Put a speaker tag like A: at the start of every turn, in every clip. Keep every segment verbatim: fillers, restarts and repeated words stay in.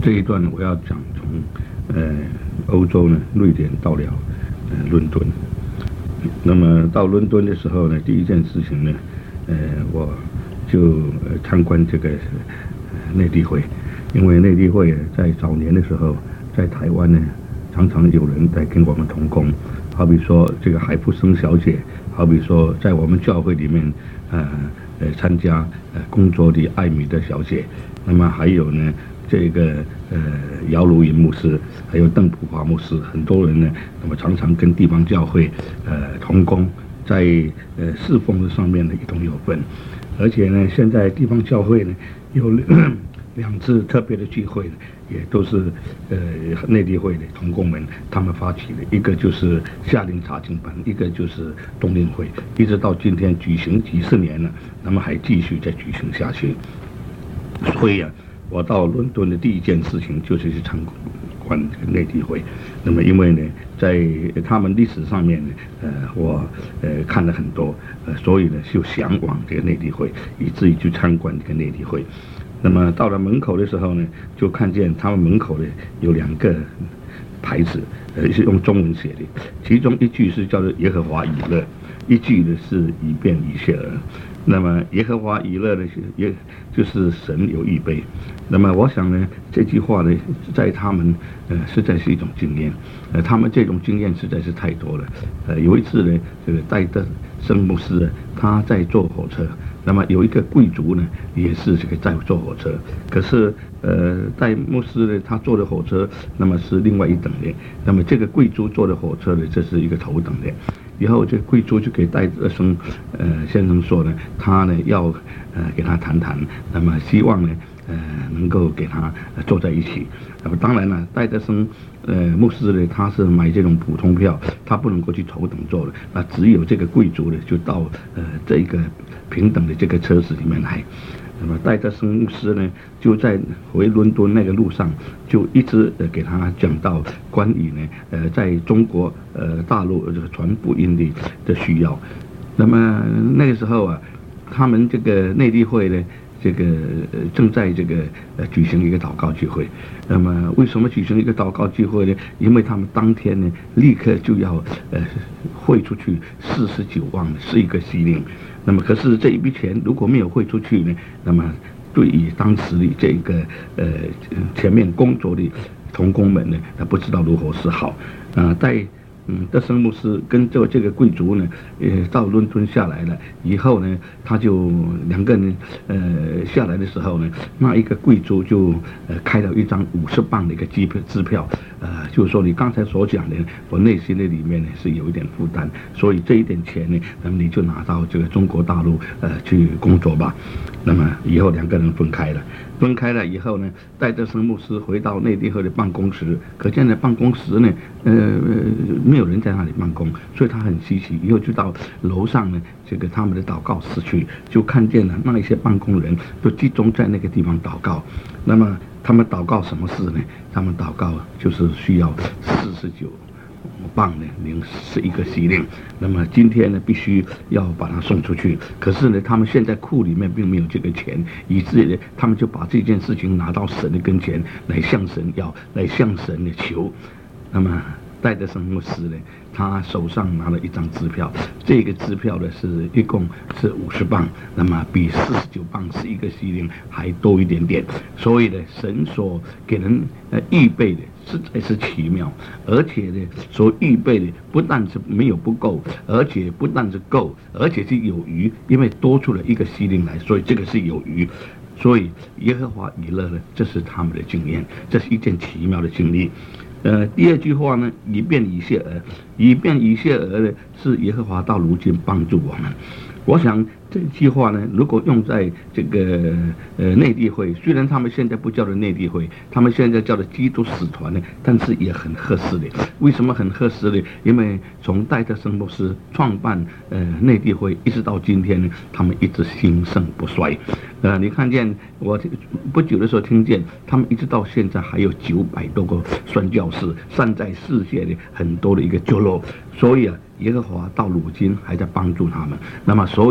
A: 这一段我要讲从呃欧洲呢，瑞典到了呃伦敦。那么到伦敦的时候呢，第一件事情呢，呃我就呃参观这个呃内地会，因为内地会在早年的时候，在台湾呢，常常有人在跟我们同工，好比说这个海福生小姐，好比说在我们教会里面呃呃参加呃工作的艾米的小姐，那么还有呢。这个呃姚如云牧师，还有邓普华牧师，很多人呢，那么常常跟地方教会呃同工，在呃侍奉的上面呢一同有份，而且呢，现在地方教会呢有两次特别的聚会呢，也都是呃内地会的同工们他们发起的，一个就是夏令查经班，一个就是冬令会，一直到今天举行几十年了，那么还继续再举行下去，所以啊。我到伦敦的第一件事情就是去参观这个内地会，那么因为呢，在他们历史上面呢，呃，我呃看了很多，呃，所以呢就向往这个内地会，以至于去参观这个内地会。那么到了门口的时候呢，就看见他们门口呢有两个牌子，呃，是用中文写的，其中一句是叫做耶和华以勒，一句呢是以便以谢尔。那么耶和华以勒呢，也就是神有预备。那么我想呢，这句话呢，在他们呃实在是一种经验，呃，他们这种经验实在是太多了。呃，有一次呢，这个戴德生牧师他在坐火车，那么有一个贵族呢，也是这个在坐火车，可是呃，戴牧师呢，他坐的火车那么是另外一等的，那么这个贵族坐的火车呢，这是一个头等的。以后这个贵族就给戴德生呃先生说呢，他呢要呃给他谈谈，那么希望呢呃能够给他、呃、坐在一起。那么当然了，戴德生呃牧师呢他是买这种普通票，他不能够去头等座的，那只有这个贵族呢就到呃这个平等的这个车子里面来。那么戴德生牧师呢，就在回伦敦那个路上，就一直呃给他讲到关于呢，呃，在中国呃大陆这个传福音的的需要。那么那个时候啊，他们这个内地会呢，这个呃正在这个呃举行一个祷告聚会。那么为什么举行一个祷告聚会呢？因为他们当天呢，立刻就要呃汇出去四十九万是一个希令。那么可是这一笔钱如果没有汇出去呢，那么对于当时的这个呃前面工作的同工们呢，他不知道如何是好啊、呃。在嗯德生牧师跟这这个贵族呢，呃到伦敦下来了以后呢，他就两个人呃下来的时候呢，那一个贵族就呃开了一张五十磅的一个机票支票，呃就是说你刚才所讲的，我内心的里面呢是有一点负担，所以这一点钱呢，那么你就拿到这个中国大陆呃去工作吧。那么以后两个人分开了。分开了以后呢，戴德生牧师回到内地会的办公室，可见的办公室呢，呃，没有人在那里办公，所以他很稀奇。以后就到楼上呢，这个他们的祷告室去，就看见了那一些办公人都集中在那个地方祷告。那么他们祷告什么事呢？他们祷告就是需要四十九磅呢，零是一个希令。那么今天呢，必须要把它送出去。可是呢，他们现在库里面并没有这个钱，以至于呢，他们就把这件事情拿到神的跟前来向神要，来向神的求。那么戴德生牧师呢，他手上拿了一张支票，这个支票呢是一共是五十磅，那么比四十九磅是一个希令还多一点点。所以呢，神所给人呃预备的实在是奇妙，而且呢，所预备的不但是没有不够，而且不但是够，而且是有余，因为多出了一个希令来，所以这个是有余。所以耶和华以勒呢，这是他们的经验，这是一件奇妙的经历。呃，第二句话呢，以便以谢尔，以便以谢尔呢，是耶和华到如今帮助我们。我想这句话呢，如果用在这个呃内地会，虽然他们现在不叫做内地会，他们现在叫做基督使团呢，但是也很合适的。为什么很合适呢？因为从戴德生牧师创办呃内地会一直到今天呢，他们一直兴盛不衰。呃，你看见我不久的时候听见，他们一直到现在还有九百多个宣教士散在世界的很多的一个角落，所以啊，耶和华到如今还在帮助他们。那么，所以呢，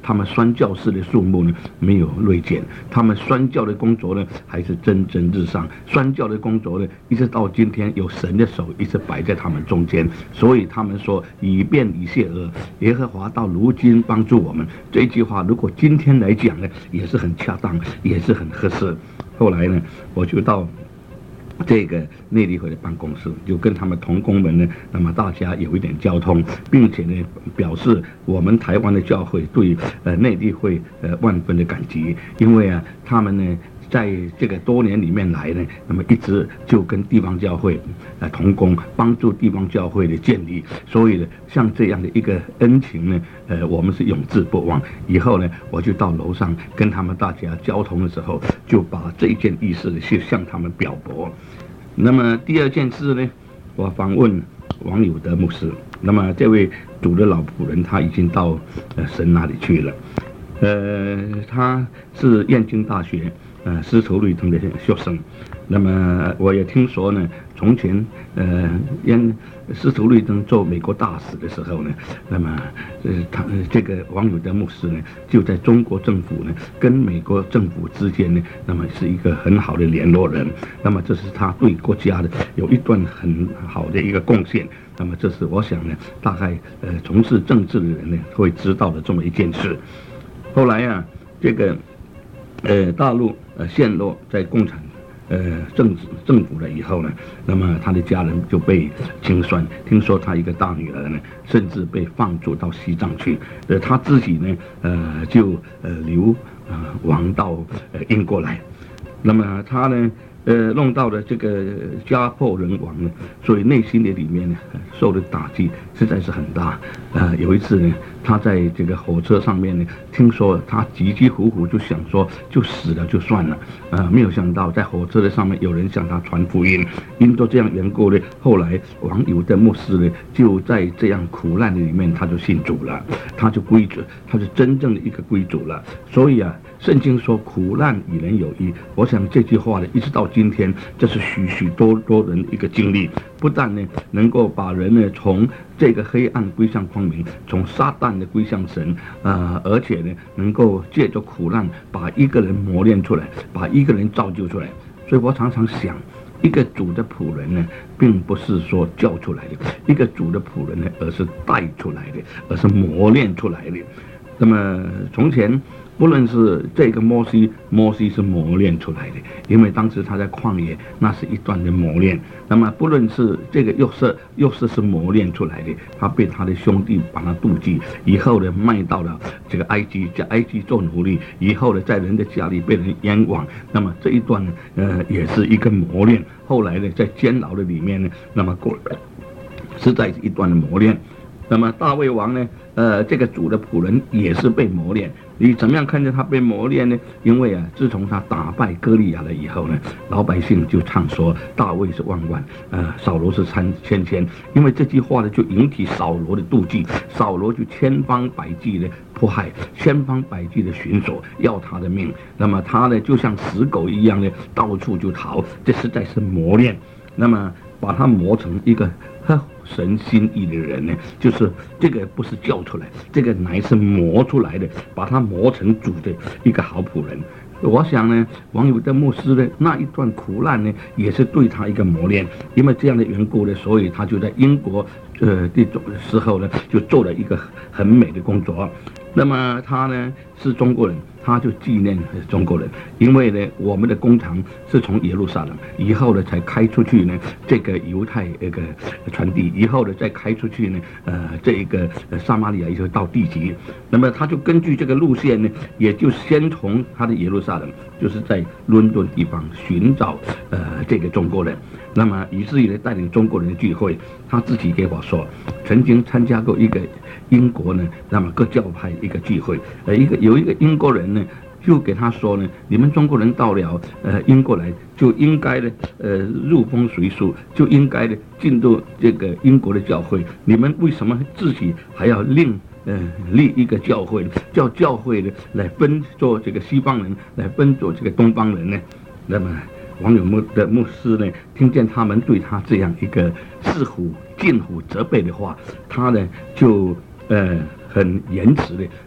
A: 他们宣教士的数目呢没有锐减，他们宣教的工作呢还是蒸蒸日上，宣教的工作呢一直到今天有神的手一直摆在他们中间，所以他们说以便以谢俄，耶和华到如今帮助我们，这一句话如果今天来讲呢也是很恰当，也是很合适。后来呢我就到这个内地会的办公室，就跟他们同工们呢，那么大家有一点交通，并且呢表示我们台湾的教会对呃内地会呃万分的感激，因为啊他们呢在这个多年里面来呢，那么一直就跟地方教会呃同工，帮助地方教会的建立，所以呢像这样的一个恩情呢，呃我们是永志不忘。以后呢我就到楼上跟他们大家交通的时候，就把这一件意思呢去向他们表博。那么第二件事呢，我访问王友德牧师，那么这位主的老仆人他已经到呃神那里去了，呃他是燕京大学呃丝绸律藤的学生，那么我也听说呢，从前呃燕丝绸律藤做美国大使的时候呢，那么呃他这个王友德牧师呢，就在中国政府呢跟美国政府之间呢，那么是一个很好的联络人，那么这是他对国家的有一段很好的一个贡献。那么这是我想呢，大概呃从事政治的人呢会知道的这么一件事。后来啊，这个呃大陆呃陷落在共产呃政治政府了以后呢，那么他的家人就被清算，听说他一个大女儿呢，甚至被放逐到西藏去，呃他自己呢呃就呃流呃亡到呃英国来，那么他呢呃，弄到了这个家破人亡呢，所以内心的里面呢，受的打击实在是很大。呃，有一次呢，他在这个火车上面呢，听说他急急呼呼就想说，就死了就算了。呃，没有想到在火车的上面有人向他传福音，因着这样缘故呢，后来王友的牧师呢，就在这样苦难的里面，他就信主了，他就归主，他是真正的一个归主了。所以啊，圣经说苦难与人有益，我想这句话呢，一直到今天，这是许许多多人一个经历，不但呢能够把人呢从这个黑暗归向光明，从撒旦的归向神，呃，而且呢能够借着苦难把一个人磨练出来，把一个人造就出来。所以我常常想，一个主的仆人呢，并不是说教出来的，一个主的仆人呢，而是带出来的，而是磨练出来的。那么从前不论是这个摩西，摩西是磨练出来的，因为当时他在旷野，那是一段的磨练。那么不论是这个约瑟，约瑟是磨练出来的，他被他的兄弟把他妒忌，以后呢卖到了这个埃及，在埃及做奴隶，以后呢在人的家里被人冤枉。那么这一段呢，呃，也是一个磨练。后来呢，在监牢的里面呢，那么过实在是一段的磨练。那么大卫王呢，呃，这个主的仆人也是被磨练。你怎么样看见他被磨练呢？因为啊，自从他打败歌利亚了以后呢，老百姓就唱说大卫是万万，呃，扫罗是千千千。因为这句话呢，就引起扫罗的妒忌，扫罗就千方百计的迫害，千方百计的寻索要他的命。那么他呢，就像死狗一样的到处就逃，这实在是磨练。那么把他磨成一个呵神心意的人呢，就是这个不是教出来，这个乃是磨出来的，把他磨成主的一个好仆人。我想呢，王友德牧师呢那一段苦难呢，也是对他一个磨练，因为这样的缘故呢，所以他就在英国呃的时候呢，就做了一个很美的工作。那么他呢是中国人，他就纪念中国人，因为呢我们的工厂是从耶路撒冷以后呢才开出去呢这个犹太那个传递，以后呢再开出去呢呃这一个撒玛利亚以后到地极。那么他就根据这个路线呢，也就先从他的耶路撒冷，就是在伦敦地方寻找呃这个中国人。那么以至于呢带领中国人的聚会，他自己给我说，曾经参加过一个英国呢，那么各教派一个聚会，呃，一个有一个英国人呢，就给他说呢，你们中国人到了呃英国来，就应该呢呃入风随俗，就应该呢进入这个英国的教会，你们为什么自己还要另呃立一个教会，叫教会呢来分做这个西方人，来分做这个东方人呢？那么王友牧的牧师呢，听见他们对他这样一个似乎近乎责备的话，他呢就呃很严词的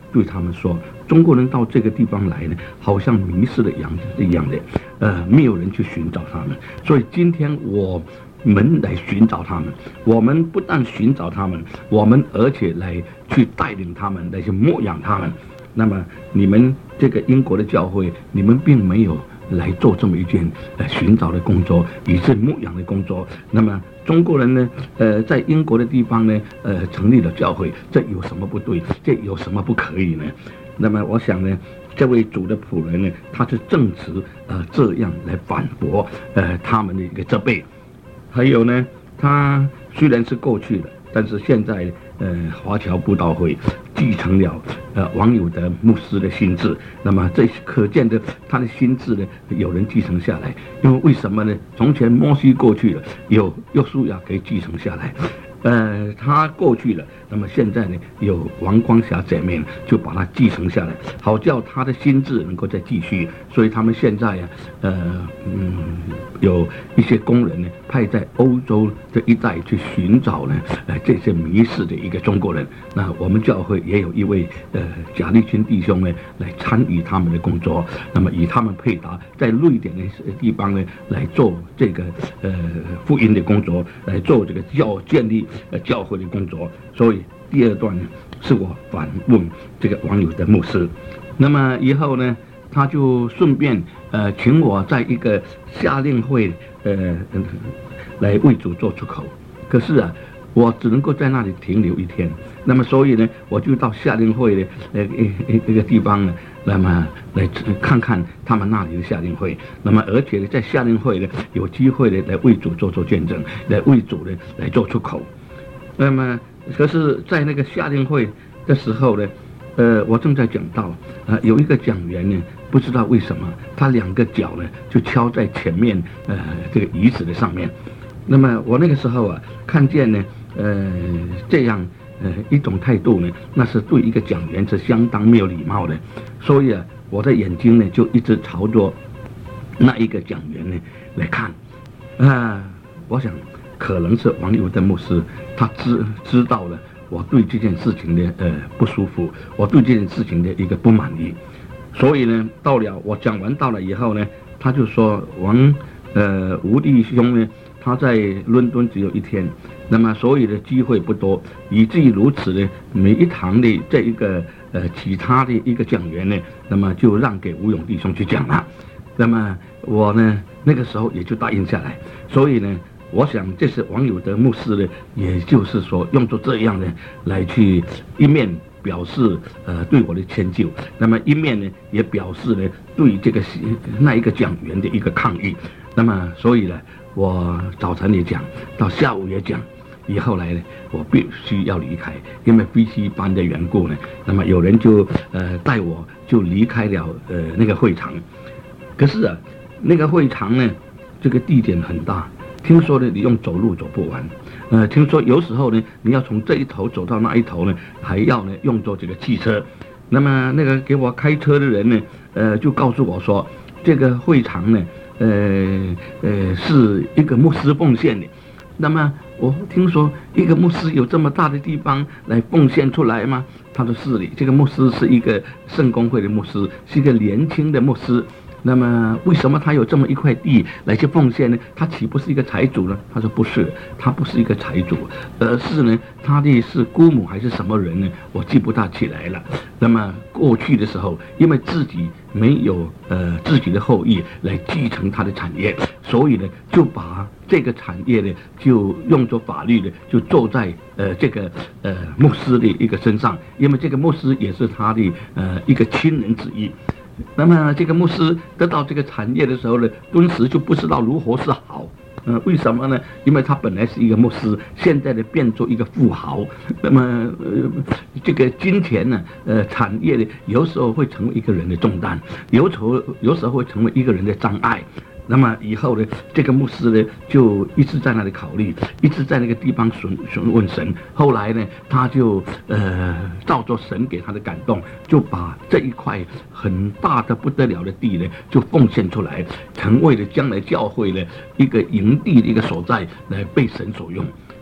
A: 对他们说，中国人到这个地方来呢，好像迷失了羊一样的，呃，没有人去寻找他们。所以今天我们来寻找他们，我们不但寻找他们，我们而且来去带领他们，来去牧养他们。那么你们这个英国的教会，你们并没有来做这么一件呃寻找的工作，以致牧养的工作。那么中国人呢，呃，在英国的地方呢，呃，成立了教会，这有什么不对？这有什么不可以呢？那么我想呢，这位主的仆人呢，他是正直呃这样来反驳呃他们的一个责备。还有呢，他虽然是过去了，但是现在呃华侨布道会继承了呃王友德牧师的心志，那么这可见的他的心志呢，有人继承下来。因为为什么呢？从前摩西过去了，有约书亚可以继承下来，呃，他过去了，那么现在呢，有王光霞姐妹就把他继承下来，好叫他的心智能够再继续。所以他们现在呀、啊，呃，嗯，有一些工人呢，派在欧洲这一带去寻找呢，呃，这些迷失的一个中国人。那我们教会也有一位呃贾立军弟兄呢，来参与他们的工作，那么以他们配搭，在瑞典的地方呢，来做这个呃福音的工作，来做这个教建立呃教会的工作。所以第二段呢，是我反问这个网友的牧师。那么以后呢，他就顺便呃请我在一个夏令会呃来为主做出口。可是啊，我只能够在那里停留一天。那么所以呢，我就到夏令会的呃一一个地方呢，那么来看看他们那里的夏令会。那么而且呢，在夏令会呢，有机会呢来为主做做见证，来为主呢来做出口。那么可是在那个夏令会的时候呢，呃，我正在讲道，呃，有一个讲员呢，不知道为什么，他两个脚呢就敲在前面呃这个椅子的上面。那么我那个时候啊，看见呢，呃，这样呃一种态度呢，那是对一个讲员是相当没有礼貌的。所以啊，我的眼睛呢就一直朝着那一个讲员呢来看，啊、呃，我想可能是王友德牧师，他知知道了我对这件事情的呃不舒服，我对这件事情的一个不满意。所以呢，到了我讲完到了以后呢，他就说王呃吴弟兄呢，他在伦敦只有一天，那么所以的机会不多，以至于如此呢，每一堂的这一个呃其他的一个讲员呢，那么就让给吴勇弟兄去讲了。那么我呢那个时候也就答应下来。所以呢，我想这是王友德牧师呢，也就是说用作这样呢来去一面表示呃对我的迁就，那么一面呢也表示呢对这个那一个讲员的一个抗议。那么所以呢，我早晨也讲，到下午也讲，以后来呢，我必须要离开，因为飞机班的缘故呢，那么有人就呃带我就离开了呃那个会场。可是啊，那个会场呢，这个地点很大。听说呢，你用走路走不完，呃，听说有时候呢，你要从这一头走到那一头呢，还要呢用作这个汽车。那么那个给我开车的人呢，呃，就告诉我说，这个会场呢，呃呃，是一个牧师奉献的。那么我听说一个牧师有这么大的地方来奉献出来吗？他说是的，这个牧师是一个圣公会的牧师，是一个年轻的牧师。那么为什么他有这么一块地来去奉献呢？他岂不是一个财主呢？他说不是，他不是一个财主，而是呢，他的是姑母还是什么人呢？我记不大起来了。那么过去的时候，因为自己没有呃自己的后裔来继承他的产业，所以呢，就把这个产业呢，就用作法律呢，就坐在呃这个呃牧师的一个身上，因为这个牧师也是他的呃一个亲人之一。那么这个牧师得到这个产业的时候呢，顿时就不知道如何是好。呃，为什么呢？因为他本来是一个牧师，现在呢变做一个富豪。那么呃，这个金钱呢，呃，产业呢，有时候会成为一个人的重担，有时候有时候会成为一个人的障碍。那么以后呢，这个牧师呢就一直在那里考虑，一直在那个地方询询问神。后来呢，他就呃照着神给他的感动，就把这一块很大的不得了的地呢，就奉献出来，成为了将来教会呢一个营地的一个所在，来被神所用。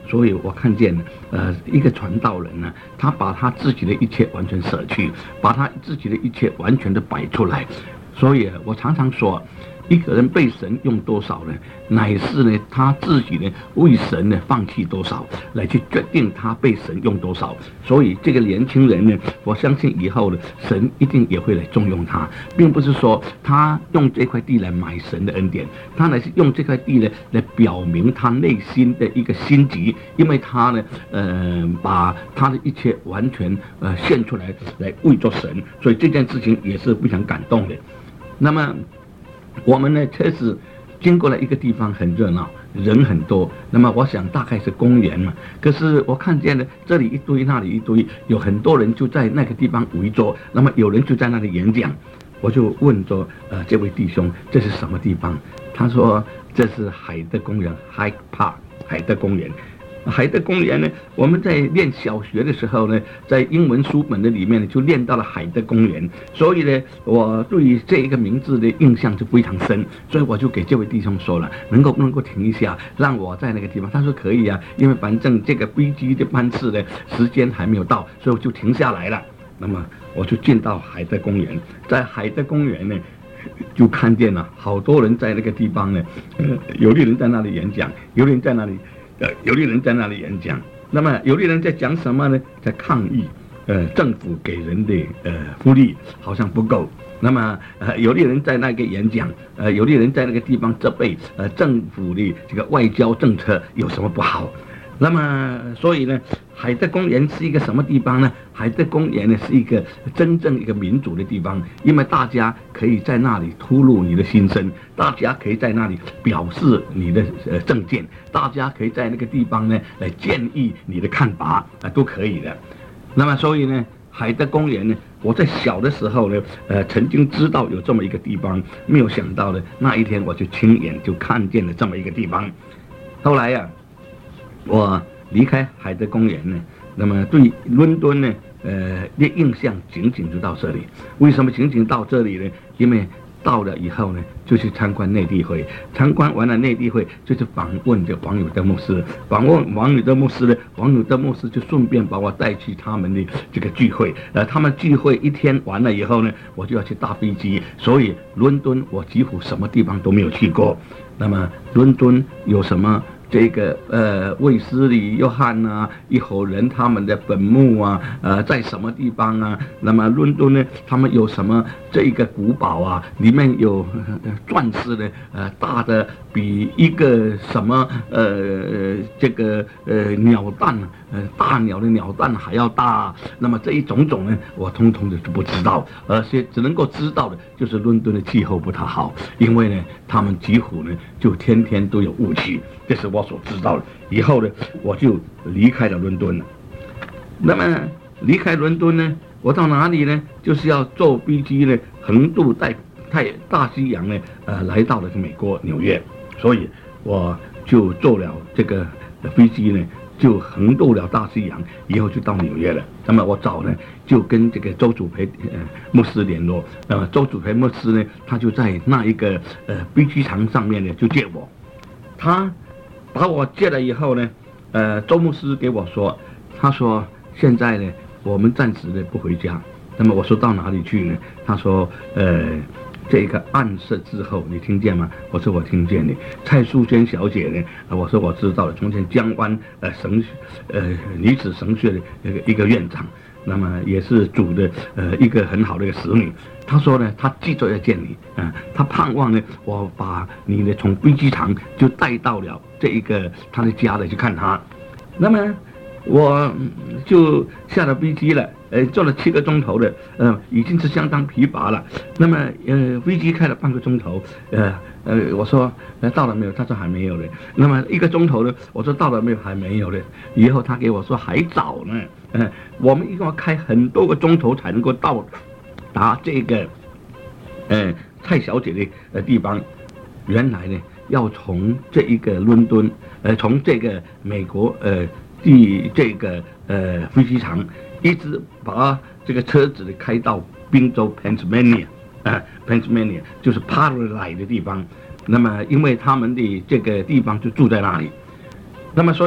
A: 所以我看见呃一个传道人呢，他把他自己的一切完全舍去，把他自己的一切完全的摆出来。所以我常常说，一个人被神用多少呢，乃是呢他自己呢为神呢放弃多少，来去决定他被神用多少。所以这个年轻人呢，我相信以后呢，神一定也会来重用他，并不是说他用这块地来买神的恩典，他乃是用这块地呢来表明他内心的一个心急，因为他呢，呃，把他的一切完全呃献出来，来为着神，所以这件事情也是非常感动的。那么我们呢，确实经过了一个地方很热闹，人很多，那么我想大概是公园嘛。可是我看见了这里一堆，那里一堆，有很多人就在那个地方围坐，那么有人就在那里演讲。我就问着呃这位弟兄，这是什么地方？他说这是海德公园 Hyde Park 海德公园。海德公园呢，我们在念小学的时候呢，在英文书本的里面呢，就念到了海德公园，所以呢，我对于这一个名字的印象就非常深，所以我就给这位弟兄说了，能够不能够停一下，让我在那个地方？他说可以啊，因为反正这个飞机的班次呢，时间还没有到，所以我就停下来了。那么我就进到海德公园，在海德公园呢，就看见了好多人在那个地方呢，呃，有的人在那里演讲，有的人在那里。呃，有的人在那里演讲，那么有的人在讲什么呢？在抗议，呃，政府给人的呃福利好像不够。那么呃，有的人在那个演讲，呃，有的人在那个地方责备呃政府的这个外交政策有什么不好。那么，所以呢，海德公园是一个什么地方呢？海德公园呢是一个真正一个民主的地方，因为大家可以在那里吐露你的心声，大家可以在那里表示你的呃政见，大家可以在那个地方呢来建议你的看法啊、呃，都可以的。那么，所以呢，海德公园呢，我在小的时候呢，呃，曾经知道有这么一个地方，没有想到呢，那一天我就亲眼就看见了这么一个地方。后来呀、啊。我离开海德公园呢，那么对伦敦呢，呃，的印象仅仅就到这里。为什么仅仅到这里呢？因为到了以后呢，就去参观内地会，参观完了内地会，就是访问这王友德牧师，访问王友德牧师呢，王友德牧师就顺便把我带去他们的这个聚会。呃，他们聚会一天完了以后呢，我就要去搭飞机，所以伦敦我几乎什么地方都没有去过。那么伦敦有什么？这个呃，卫斯理、约翰啊，一伙人他们的坟墓啊，呃，在什么地方啊？那么伦敦呢，他们有什么这一个古堡啊？里面有呃钻石的，呃，大的比一个什么呃这个呃鸟蛋，呃大鸟的鸟蛋还要大。那么这一种种呢，我通通的都不知道，而且只能够知道的就是伦敦的气候不太好，因为呢，他们几乎呢就天天都有雾气。这是我所知道的。以后呢，我就离开了伦敦了。那么离开伦敦呢，我到哪里呢？就是要坐飞机呢，横渡在太大西洋呢，呃，来到了美国纽约。所以我就坐了这个飞机呢，就横渡了大西洋，以后就到纽约了。那么我早呢就跟这个周祖培呃牧师联络。那么周祖培牧师呢，他就在那一个呃飞机场上面呢就接我，他。把我接了以后呢，呃，周牧师给我说，他说现在呢，我们暂时的不回家。那么我说到哪里去呢？他说，呃，这个暗色之后，你听见吗？我说我听见了。蔡淑娟小姐呢，呃、我说我知道了，从前江湾呃神呃女子神学的一个一个院长，那么也是主的呃一个很好的一个使女。他说呢，他急着要见你啊、呃，他盼望呢，我把你呢从飞机场就带到了这一个他的家里去看他。那么我就下了飞机了，呃，坐了七个钟头的，呃，已经是相当疲乏了。那么呃，飞机开了半个钟头，呃呃，我说呃到了没有？他说还没有嘞。那么一个钟头呢，我说到了没有？还没有嘞。以后他给我说还早呢，呃，我们一共要开很多个钟头才能够到达这个，呃，蔡小姐的呃地方。原来呢，要从这一个伦敦，呃，从这个美国，呃，第这个呃飞机场，一直把这个车子开到宾州 Pennsylvania， 啊 ，Pennsylvania 就是 Paradise 的地方。那么，因为他们的这个地方就住在那里，那么所以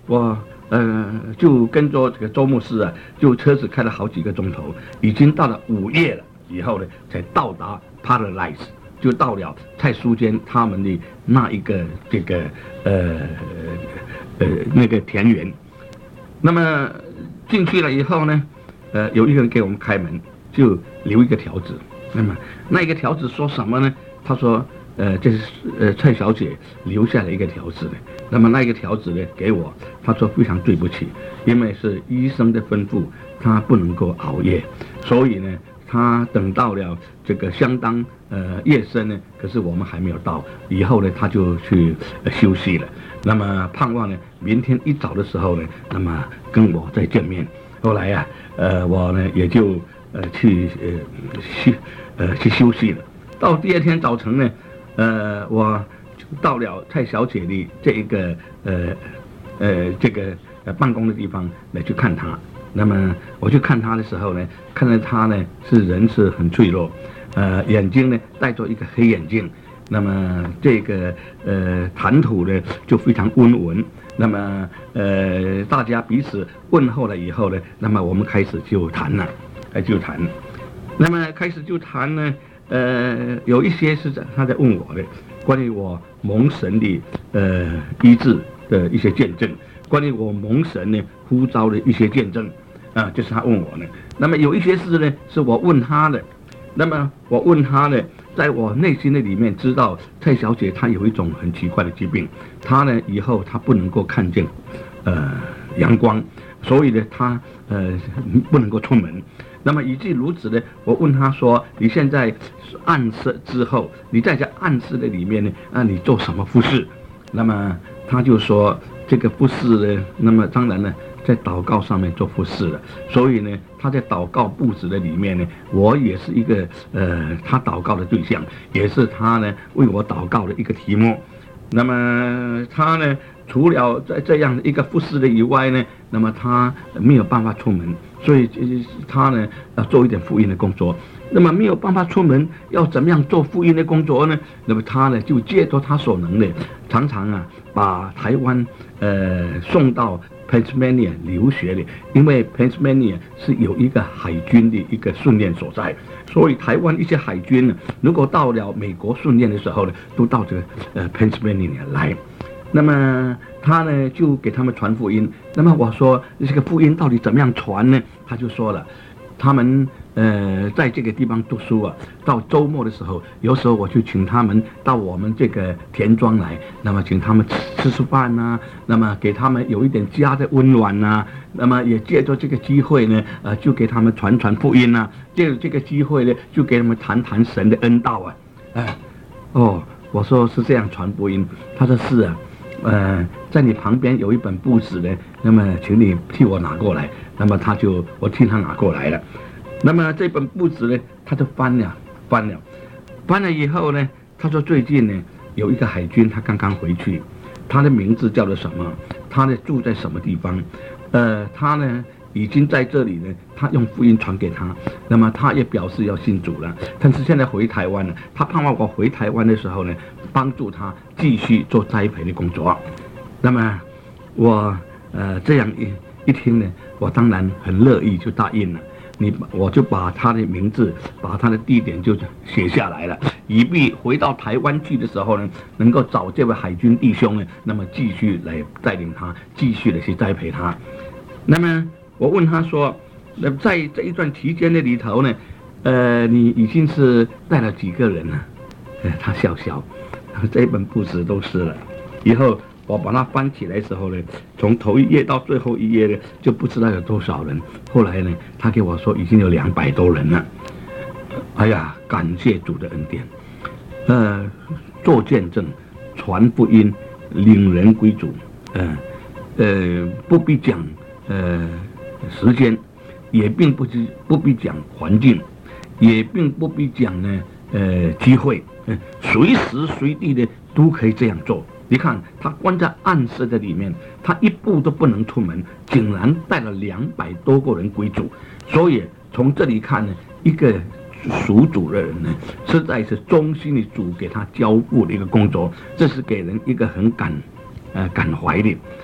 A: 我呃就跟着这个周牧师啊，就车子开了好几个钟头，已经到了午夜了以后呢，才到达 Paradise， 就到了蔡淑娟他们的那一个这个呃呃那个田园。那么进去了以后呢，呃有一个人给我们开门，就留一个条子。那么那一个条子说什么呢？他说。呃，这是呃蔡小姐留下了一个条子的。那么那个条子呢，给我，她说非常对不起，因为是医生的吩咐，她不能够熬夜，所以呢，她等到了这个相当呃夜深呢，可是我们还没有到，以后呢，她就去、呃、休息了。那么盼望呢，明天一早的时候呢，那么跟我再见面。后来呀、啊，呃，我呢也就呃去呃休呃去休息了。到第二天早晨呢。呃，我到了蔡小姐的这一个呃呃这个呃办公的地方来去看她。那么我去看她的时候呢，看到她呢是人是很脆弱，呃眼睛呢戴着一个黑眼镜，那么这个呃谈吐呢就非常温文。那么呃大家彼此问候了以后呢，那么我们开始就谈了，哎就谈，那么开始就谈呢。呃，有一些是在他在问我的，关于我蒙神的呃医治的一些见证，关于我蒙神呢呼召的一些见证，啊、呃，就是他问我呢。那么有一些事呢是我问他的，那么我问他呢，在我内心的里面知道蔡小姐她有一种很奇怪的疾病，她呢以后她不能够看见呃阳光，所以呢她呃不能够出门。那么以至如此呢，我问他说：“你现在暗示之后，你在这暗示的里面呢，啊，你做什么服事？”那么他就说：“这个服事呢，那么当然呢，在祷告上面做服事了。所以呢，他在祷告布置的里面呢，我也是一个呃，他祷告的对象，也是他呢为我祷告的一个题目。那么他呢，除了在这样的一个服事的以外呢，那么他没有办法出门。”所以他呢要做一点福音的工作，那么没有办法出门，要怎么样做福音的工作呢？那么他呢就借着他所能的，常常啊把台湾呃送到 Pennsylvania 留学的，因为 Pennsylvania 是有一个海军的一个训练所在，所以台湾一些海军呢，如果到了美国训练的时候呢，都到这个呃 Pennsylvania 来。那么他呢就给他们传福音。那么我说这个福音到底怎么样传呢？他就说了，他们呃在这个地方读书啊，到周末的时候，有时候我就请他们到我们这个田庄来，那么请他们吃吃饭呐、啊，那么给他们有一点家的温暖呐、啊，那么也借着这个机会呢，呃就给他们传传福音呐、啊，借着这个机会呢，就给他们谈谈神的恩道啊，哎，哦，我说是这样传福音，他说是啊。呃，在你旁边有一本簿子呢，那么请你替我拿过来。那么他就我替他拿过来了。那么这本簿子呢，他就翻了翻了，翻了以后呢，他说最近呢有一个海军他刚刚回去，他的名字叫做什么？他呢住在什么地方？呃，他呢已经在这里呢，他用福音传给他，那么他也表示要信主了，但是现在回台湾了，他盼望我回台湾的时候呢，帮助他继续做栽培的工作。那么我呃这样一一听呢，我当然很乐意就答应了。你我就把他的名字，把他的地点就写下来了，以必回到台湾去的时候呢，能够找这位海军弟兄呢，那么继续来带领他，继续的去栽培他。那么我问他说，那在这一段期间的里头呢，呃，你已经是带了几个人了？呃，他笑笑，这一本簿子都是了。以后我把它翻起来的时候呢，从头一页到最后一页呢，就不知道有多少人。后来呢，他给我说已经有两百多人了。哎呀，感谢主的恩典。呃，做见证、传福音、领人归主，呃呃，不必讲呃时间，也并不是不必讲环境，也并不必讲呢呃机会，呃，随时随地的都可以这样做。你看他关在暗室的里面，他一步都不能出门，竟然带了两百多个人归主。所以从这里看呢，一个属主的人呢，实在是忠心的主给他交付的一个工作，这是给人一个很感呃感怀的。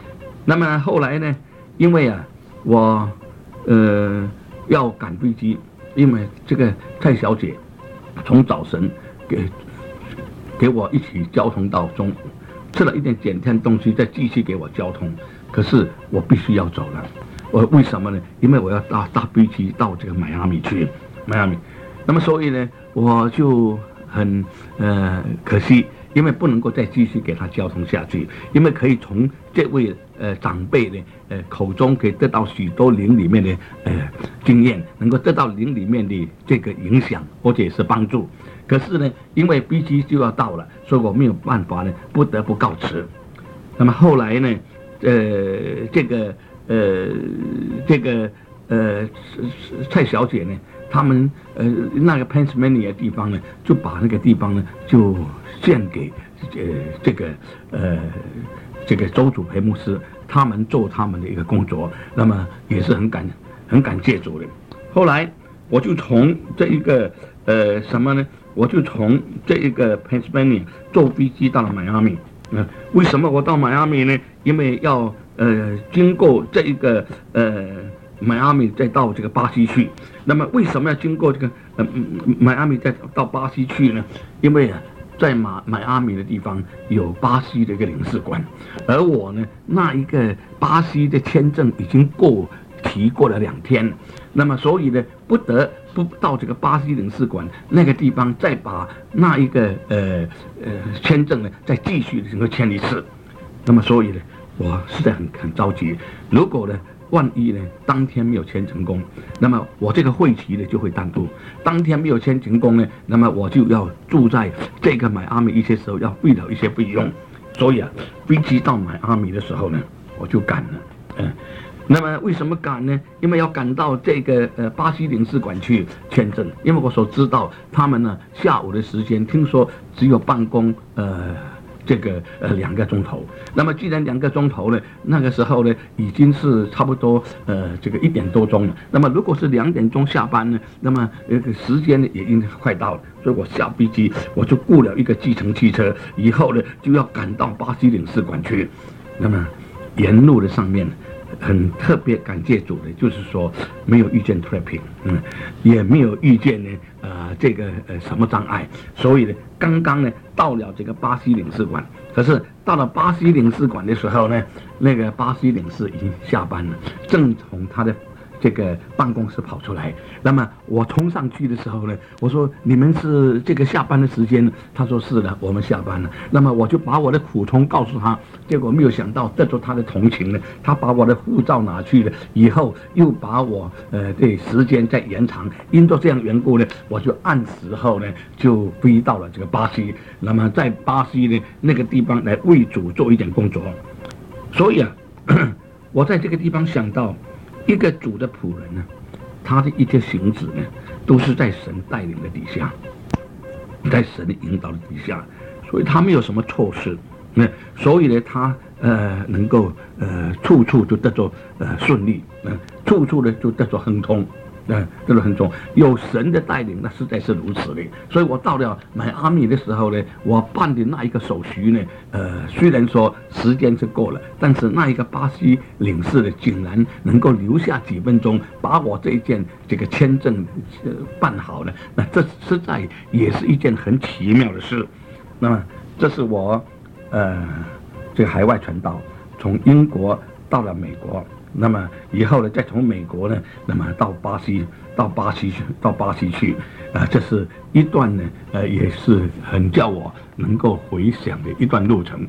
A: 那么后来呢，因为啊，我呃要赶飞机，因为这个蔡小姐从早晨给给我一起交通到中午，吃了一点简单东西，再继续给我交通。可是我必须要走了，我为什么呢？因为我要搭搭飞机到这个迈阿密去，迈阿密。那么所以呢，我就很呃可惜，因为不能够再继续给他交通下去，因为可以从这位呃长辈的呃口中可以得到许多灵里面的呃经验，能够得到灵里面的这个影响或者也是帮助。可是呢，因为飞机就要到了，所以我没有办法呢，不得不告辞。那么后来呢，呃，这个呃这个呃蔡小姐呢，他们呃那个 Pennsylvania 地方呢，就把那个地方呢就献给呃这个呃这个周主培牧师，他们做他们的一个工作，那么也是很感很感谢主的。后来我就从这一个呃什么呢？我就从这一个 Pennsylvania 坐飞机到了迈阿密。呃，为什么我到迈阿密呢？因为要呃经过这一个呃迈阿密再到这个巴西去。那么为什么要经过这个呃迈阿密再到巴西去呢？因为啊，在马迈阿密的地方有巴西的一个领事馆，而我呢那一个巴西的签证已经过期过了两天，那么所以呢不得不到这个巴西领事馆那个地方，再把那一个呃呃签证呢再继续能够签一次。那么所以呢，我实在很很着急。如果呢万一呢当天没有签成功，那么我这个会期呢就会耽误。当天没有签成功呢，那么我就要住在这个迈阿密，一些时候要费了一些费用。所以啊，飞机到迈阿密的时候呢，我就赶了，嗯。那么为什么赶呢？因为要赶到这个呃巴西领事馆去签证，因为我所知道他们呢下午的时间听说只有办公呃这个呃两个钟头。那么既然两个钟头呢，那个时候呢已经是差不多呃这个一点多钟了。那么如果是两点钟下班呢，那么呃时间呢也已经快到了。所以我下飞机我就雇了一个计程汽车，以后呢就要赶到巴西领事馆去。那么沿路的上面很特别感谢主的，就是说没有遇见 trapping， 嗯，也没有遇见呢，呃，这个呃什么障碍，所以呢，刚刚呢到了这个巴西领事馆，可是到了巴西领事馆的时候呢，那个巴西领事已经下班了，正从他的这个办公室跑出来。那么我冲上去的时候呢，我说你们是这个下班的时间？他说是的，我们下班了。那么我就把我的苦衷告诉他，结果没有想到得着他的同情呢，他把我的护照拿去了，以后又把我呃对时间再延长，因着这样缘故呢，我就按时候呢就飞到了这个巴西。那么在巴西呢那个地方来为主做一点工作。所以啊，我在这个地方想到一个主的仆人呢，他的一些行止呢，都是在神带领的底下，在神的引导的底下，所以他没有什么错事。那所以呢，他呃能够呃处处就得着呃顺利，嗯、呃，处处呢就得着亨通，嗯、呃，得着亨通。有神的带领，那实在是如此的。所以我到了迈阿密的时候呢，我办的那一个手续呢，呃，虽然说时间是过了，但是那一个巴西领事呢，竟然能够留下几分钟，把我这一件这个签证、呃、办好了。那这实在也是一件很奇妙的事。那么这是我。呃，这个海外传道，从英国到了美国，那么以后呢，再从美国呢，那么到巴西，到巴西去，到巴西去，啊、呃，这是一段呢，呃，也是很叫我能够回想的一段路程。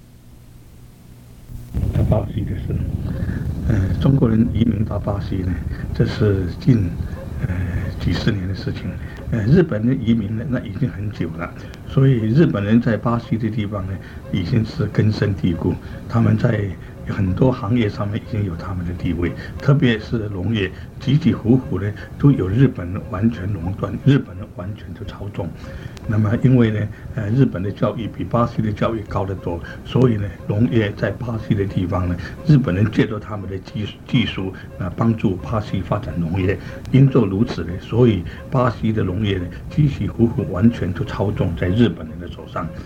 A: 到巴西的是，呃，中国人移民到巴西呢，这是近呃几十年的事情。呃，日本人移民呢，那已经很久了，所以日本人在巴西的地方呢，已经是根深蒂固。他们在很多行业上面已经有他们的地位，特别是农业，起起伏伏呢，都有日本人完全垄断，日本人完全就操纵。那么因为呢，呃，日本的教育比巴西的教育高得多，所以呢，农业在巴西的地方呢，日本人借助他们的技技术啊、呃，帮助巴西发展农业。因做如此呢，所以巴西的农业呢，起起伏伏完全就操纵在日本人的手上。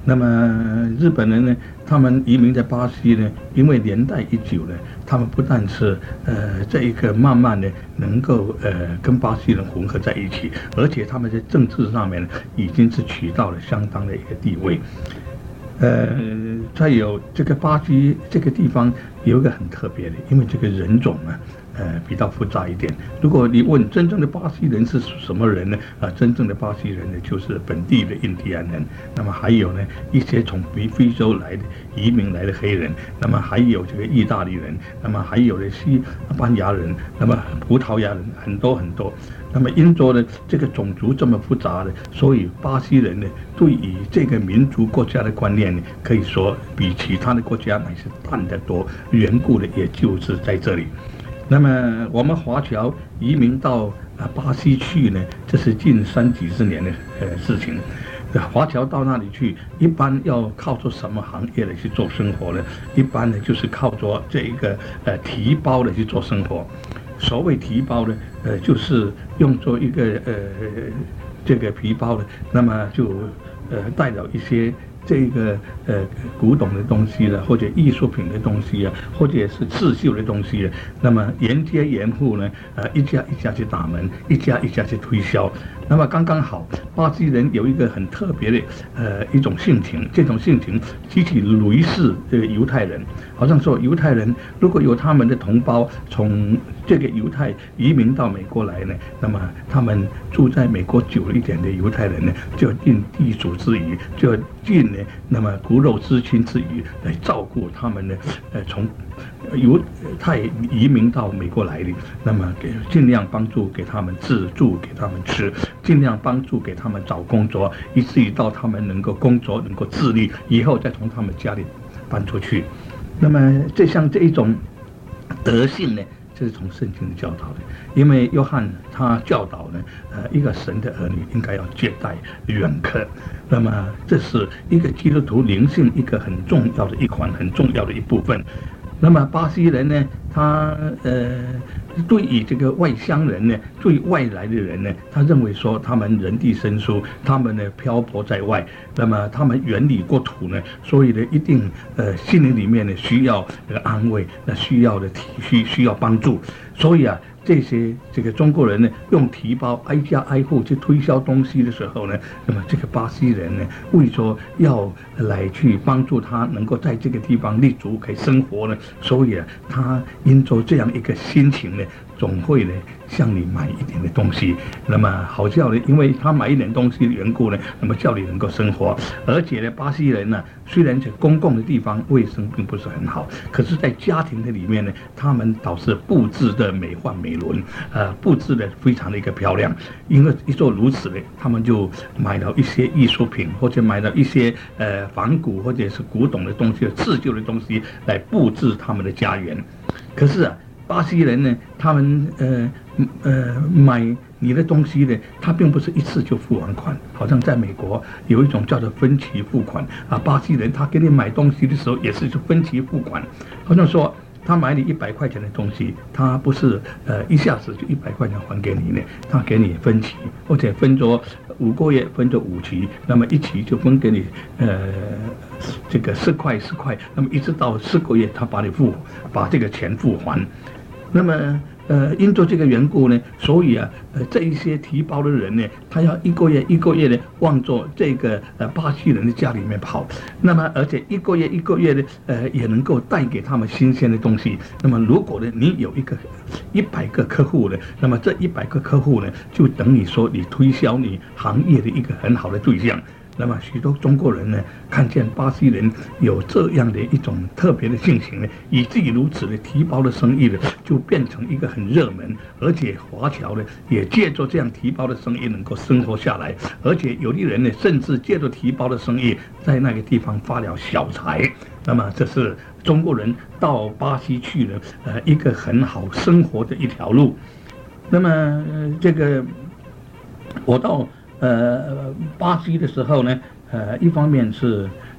B: 那么日本人呢，他们移民在巴西呢，因为年代已久呢，他们不但是呃这一个慢慢的能够呃跟巴西人混合在一起，而且他们在政治上面呢，已经是取到了相当的一个地位。呃，再有这个巴西这个地方有一个很特别的，因为这个人种啊，呃，比较复杂一点。如果你问真正的巴西人是什么人呢？啊、呃，真正的巴西人呢，就是本地的印第安人。那么还有呢，一些从非非洲来的移民来的黑人，那么还有这个意大利人，那么还有的西班牙人，那么葡萄牙人，很多很多。那么因着呢这个种族这么复杂的，所以巴西人呢对于这个民族国家的观念呢，可以说比其他的国家乃是淡得多。缘故的也就是在这里。那么我们华侨移民到啊巴西去呢，这是近三几十年的呃事情。华侨到那里去，一般要靠着什么行业来去做生活呢？一般呢就是靠着这一个呃提包的去做生活。所谓提包呢，呃，就是用作一个呃这个皮包呢，那么就呃带了一些这个呃古董的东西了，或者艺术品的东西啊，或者是刺绣的东西啊，那么沿街沿户呢，呃一家一家去打门，一家一家去推销。那么刚刚好，巴西人有一个很特别的呃一种性情，这种性情激起雷士这个犹太人，好像说犹太人如果有他们的同胞从这个犹太移民到美国来呢，那么他们住在美国久一点的犹太人呢，就尽地主之谊，就尽呢那么骨肉之亲之谊来照顾他们呢，呃从犹太移民到美国来的，那么给尽量帮助给他们自助，给他们吃，尽量帮助给他们找工作，以至于到他们能够工作能够自立，以后再从他们家里搬出去。那么这像这一种德性呢，这是从圣经的教导的。因为约翰他教导呢，呃，一个神的儿女应该要接待远客，那么这是一个基督徒灵性一个很重要的一环，很重要的一部分。那么巴西人呢，他呃对于这个外乡人呢，对外来的人呢，他认为说他们人地生疏，他们呢漂泊在外，那么他们远离国土呢，所以呢一定呃心灵里面呢需要这个安慰，那需要的体恤，需要帮助，所以啊。这些这个中国人呢，用提包挨家挨户去推销东西的时候呢，那么这个巴西人呢，为说要来去帮助他能够在这个地方立足，可以生活呢，所以啊，他因着这样一个心情呢，总会呢向你买一点的东西，那么好叫呢，因为他买一点东西的缘故呢，那么叫你能够生活。而且呢，巴西人呢，虽然在公共的地方卫生并不是很好，可是在家庭的里面呢，他们倒是布置的美幻美轮，呃，布置的非常的一个漂亮。因为一做如此呢，他们就买了一些艺术品，或者买了一些呃仿古或者是古董的东西、刺绣的东西来布置他们的家园。可是啊，巴西人呢，他们呃呃买你的东西呢，他并不是一次就付完款，好像在美国有一种叫做分期付款啊。巴西人他给你买东西的时候也是分期付款，好像说他买你一百块钱的东西，他不是呃一下子就一百块钱还给你呢，他给你分期，或者分着五个月，分着五期，那么一期就分给你呃这个十块十块，那么一直到四个月，他把你付把这个钱付还，那么。呃，因着这个缘故呢，所以啊，呃，这一些提包的人呢，他要一个月一个月的往着这个呃巴西人的家里面跑，那么而且一个月一个月的呃也能够带给他们新鲜的东西。那么如果呢你有一个一百个客户呢，那么这一百个客户呢，就等于说你推销你行业的一个很好的对象。那么许多中国人呢，看见巴西人有这样的一种特别的性情呢，以至于如此的提包的生意呢，就变成一个很热门，而且华侨呢也借着这样提包的生意能够生活下来，而且有的人呢，甚至借着提包的生意，在那个地方发了小财。那么这是中国人到巴西去呢，呃，一个很好生活的一条路。那么、呃、这个我到。呃，巴西的时候呢，呃，一方面是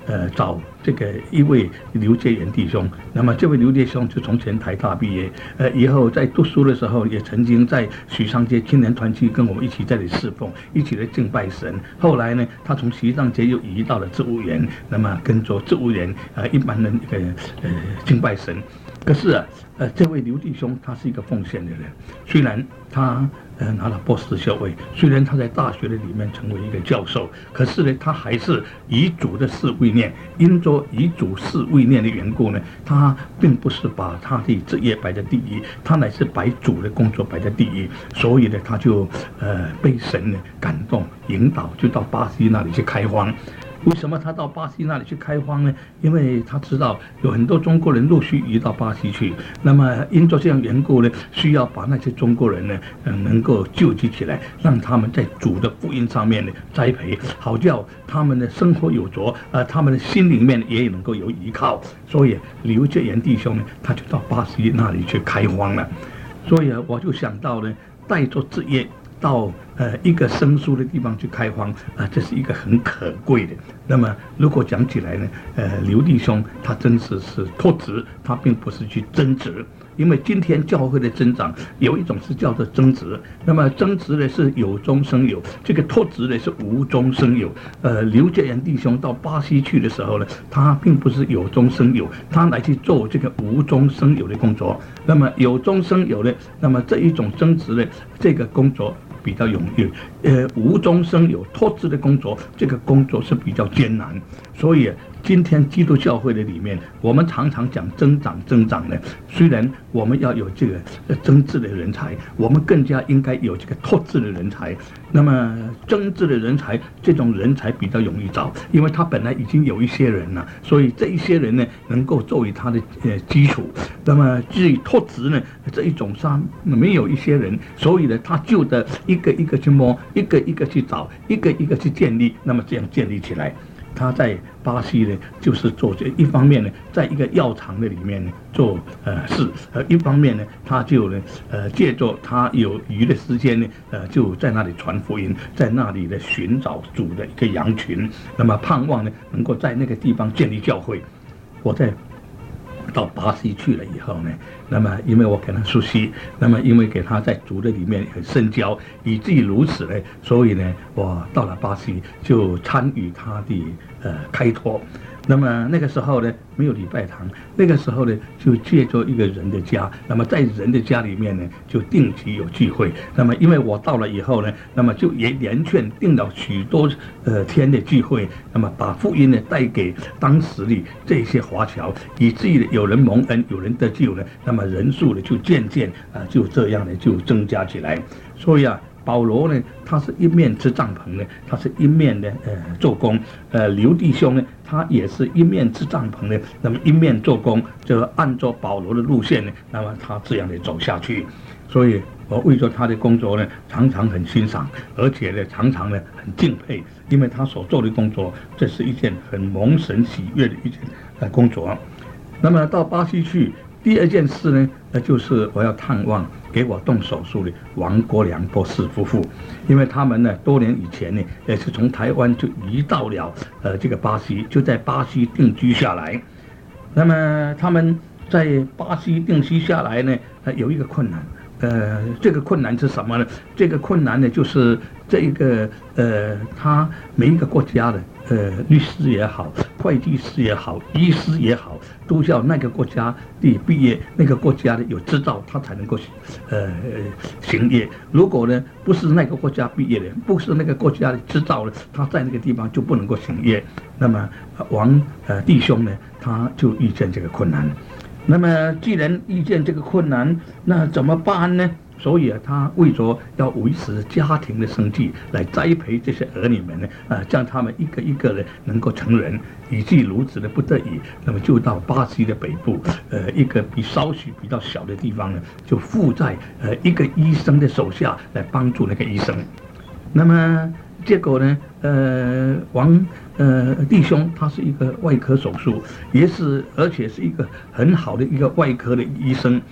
B: 呃找这个一位刘介元弟兄。那么这位刘弟兄就从前台大毕业，呃，以后在读书的时候也曾经在许尚街青年团契跟我们一起在这里侍奉，一起来敬拜神。后来呢，他从许尚街又移到了植物园，那么跟着植物园呃一般人呃呃敬拜神。可是啊，呃，这位刘弟兄他是一个奉献的人，虽然他呃拿了博士学位，虽然他在大学的里面成为一个教授，可是呢，他还是以主的事为念，因着以主事为念的缘故呢，他并不是把他的职业摆在第一，他乃是把主的工作摆在第一，所以呢，他就呃被神呢感动引导，就到巴西那里去开荒。为什么他到巴西那里去开荒呢？因为他知道有很多中国人陆续移到巴西去，那么因着这样缘故呢，需要把那些中国人呢，呃，能够救济起来，让他们在主的福音上面呢栽培，好叫他们的生活有着，呃，他们的心里面也能够有依靠。所以刘介元弟兄呢，他就到巴西那里去开荒了。所以啊，我就想到呢，带着职业到呃一个生疏的地方去开荒啊、呃，这是一个很可贵的。那么如果讲起来呢，呃，刘弟兄他真是是托职，他并不是去增值。因为今天教会的增长有一种是叫做增值，那么增值呢是有中生有，这个托职呢是无中生有。呃，刘介元弟兄到巴西去的时候呢，他并不是有中生有，他来去做这个无中生有的工作。那么有中生有的，那么这一种增值呢，这个工作比较容易，呃，无中生有托职的工作，这个工作是比较艰难。所以今天基督教会的里面，我们常常讲增长增长呢，虽然我们要有这个增智的人才，我们更加应该有这个托智的人才。那么增智的人才，这种人才比较容易找，因为他本来已经有一些人了，所以这一些人呢能够作为他的呃基础。那么至于托职呢，这一种上没有一些人，所以呢他就得一个一个去摸，一个一个去找，一个一个去建立，那么这样建立起来。他在巴西呢，就是做这一方面呢，在一个药厂的里面呢做呃事，呃一方面呢，他就呢呃借着他有余的时间呢，呃就在那里传福音，在那里呢寻找主的一个羊群，那么盼望呢能够在那个地方建立教会。我在到巴西去了以后呢，那么因为我跟他熟悉，那么因为给他在主的里面很深交，以至于如此呢，所以呢，我到了巴西就参与他的呃开拓。那么那个时候呢，没有礼拜堂，那个时候呢，就借着一个人的家，那么在人的家里面呢，就定期有聚会。那么因为我到了以后呢，那么就也连劝定了许多呃天的聚会，那么把福音呢带给当时的这些华侨，以至于有人蒙恩，有人得救呢，那么人数呢就渐渐啊、呃、就这样呢就增加起来。所以啊。保罗呢，他是一面织帐篷呢，他是一面呢，呃，做工。呃，刘弟兄呢，他也是一面织帐篷呢，那么一面做工，就按照保罗的路线呢，那么他这样的走下去。所以我为着他的工作呢，常常很欣赏，而且呢，常常呢很敬佩，因为他所做的工作，这是一件很蒙神喜悦的一件呃工作。那么到巴西去。第二件事呢，呃，就是我要探望给我动手术的王国良博士夫妇，因为他们呢多年以前呢，也是从台湾就移到了呃这个巴西，就在巴西定居下来。那么他们在巴西定居下来呢，呃，有一个困难，呃，这个困难是什么呢？这个困难呢，就是这一个呃，他每一个国家的。呃，律师也好，会计师也好，医师也好，都要那个国家的毕业，那个国家的有执照，他才能够呃行业。如果呢不是那个国家毕业的，不是那个国家的执照的，他在那个地方就不能够行业。那么王呃弟兄呢，他就遇见这个困难。那么既然遇见这个困难，那怎么办呢？所以啊，他为着要维持家庭的生计，来栽培这些儿女们呢，啊，让他们一个一个的能够成人，以至如此的不得已，那么就到巴西的北部，呃，一个比稍许比较小的地方呢，就附在呃一个医生的手下来帮助那个医生。那么结果呢，呃，王呃弟兄他是一个外科手术，也是而且是一个很好的一个外科的医生。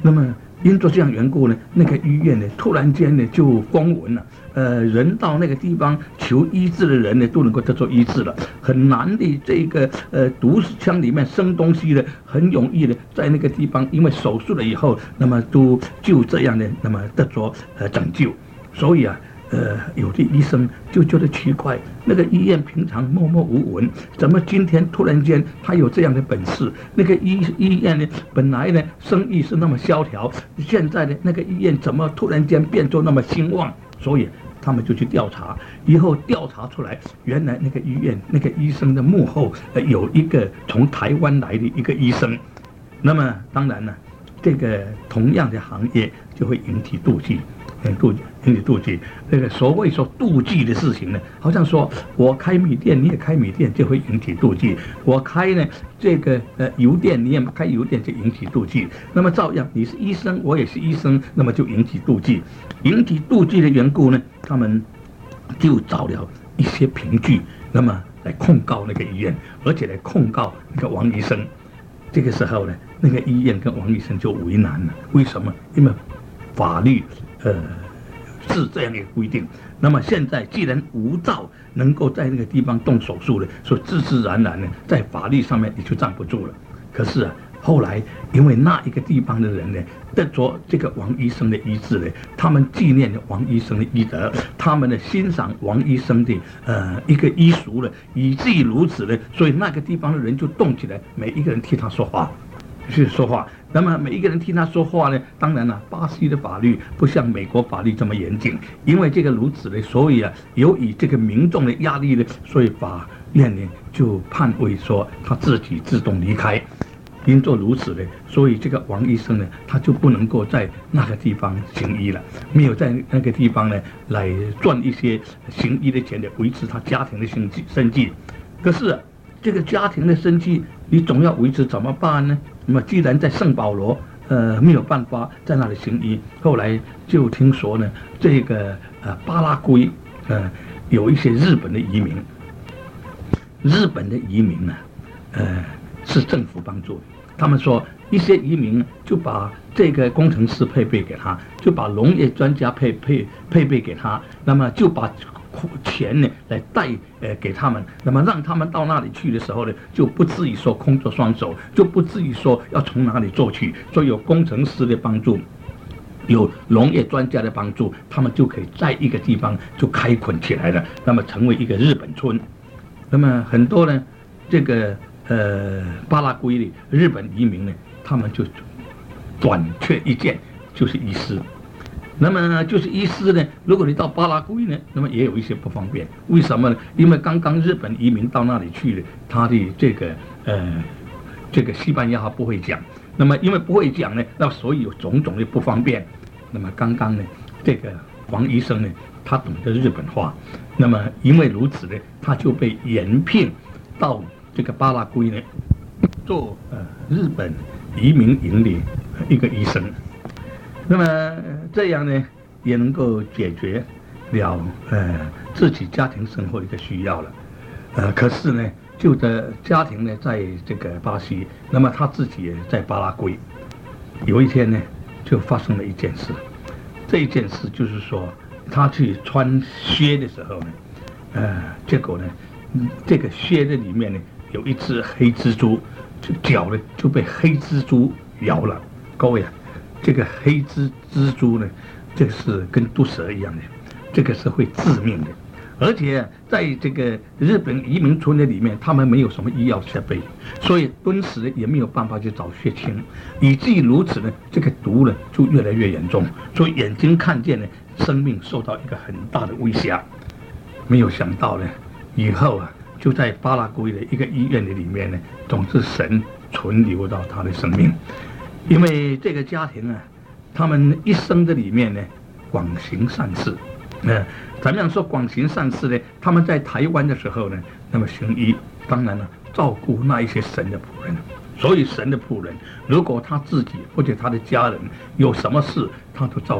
B: 那么因着这样缘故呢，那个医院呢，突然间呢就公文了，呃，人到那个地方求医治的人呢，都能够得到医治了。很难的这个呃毒枪里面生东西的，很容易的在那个地方，因为手术了以后，那么都就这样的，那么得着呃拯救。所以啊。呃，有的医生就觉得奇怪，那个医院平常默默无闻，怎么今天突然间他有这样的本事？那个医医院呢，本来呢生意是那么萧条，现在呢那个医院怎么突然间变作那么兴旺？所以他们就去调查，以后调查出来，原来那个医院那个医生的幕后，呃，有一个从台湾来的一个医生。那么当然了，这个同样的行业就会引起妒忌。很妒忌，引起妒忌。那个所谓说妒忌的事情呢，好像说我开米店，你也开米店，就会引起妒忌；我开呢这个呃油店，你也开油店，就引起妒忌。那么照样，你是医生，我也是医生，那么就引起妒忌。引起妒忌的缘故呢，他们就找了一些凭据，那么来控告那个医院，而且来控告那个王医生。这个时候呢，那个医院跟王医生就为难了。为什么？因为法律。呃，是这样一个规定。那么现在既然无照能够在那个地方动手术了，所以自自然然呢，在法律上面你就站不住了。可是啊，后来因为那一个地方的人呢，得着这个王医生的医治呢，他们纪念王医生的医德，他们呢欣赏王医生的呃一个医术了，以至于如此呢，所以那个地方的人就动起来，每一个人替他说话。去说话，那么每一个人听他说话呢？当然了，巴西的法律不像美国法律这么严谨，因为这个如此呢，所以啊，由于这个民众的压力呢，所以法院呢就判为说他自己自动离开。因做如此呢，所以这个王医生呢，他就不能够在那个地方行医了，没有在那个地方呢来赚一些行医的钱来维持他家庭的生计生计。可是啊，这个家庭的生计，你总要维持，怎么办呢？那么既然在圣保罗，呃，没有办法在那里行医，后来就听说呢，这个呃巴拉圭，呃，有一些日本的移民，日本的移民呢，呃，是政府帮助的。他们说一些移民就把这个工程师配备给他，就把农业专家配配配备给他，那么就把钱呢来带呃给他们，那么让他们到那里去的时候呢，就不至于说空着双手，就不至于说要从哪里做去，所以有工程师的帮助，有农业专家的帮助，他们就可以在一个地方就开垦起来了，那么成为一个日本村。那么很多呢，这个呃巴拉圭的日本移民呢，他们就短缺一件，就是医师。那么就是医师呢，如果你到巴拉圭呢，那么也有一些不方便。为什么呢？因为刚刚日本移民到那里去了，他的这个呃这个西班牙话不会讲，那么因为不会讲呢，那所以有种种的不方便。那么刚刚呢，这个王医生呢，他懂得日本话，那么因为如此呢，他就被延聘到这个巴拉圭呢，做呃日本移民营的一个医生。那么这样呢，也能够解决了呃自己家庭生活的一个需要了。呃，可是呢，就的家庭呢，在这个巴西，那么他自己也在巴拉圭。有一天呢，就发生了一件事。这一件事就是说，他去穿靴的时候呢，呃，结果呢，这个靴的里面呢，有一只黑蜘蛛，就脚呢就被黑蜘蛛咬了。各位啊，这个黑蜘蜘蛛呢，这个是跟毒蛇一样的，这个是会致命的。而且在这个日本移民村的里面，他们没有什么医药设备，所以敦实也没有办法去找血清，以至于如此呢，这个毒呢就越来越严重，所以眼睛看见呢，生命受到一个很大的威胁。没有想到呢，以后啊，就在巴拉圭的一个医院的里面呢，总是神存留到他的生命。因为这个家庭啊，他们一生的里面呢，广行善事。呃，怎么样说广行善事呢？他们在台湾的时候呢，那么行医，当然了，照顾那一些神的仆人。所以神的仆人，如果他自己或者他的家人有什么事，他都照顾。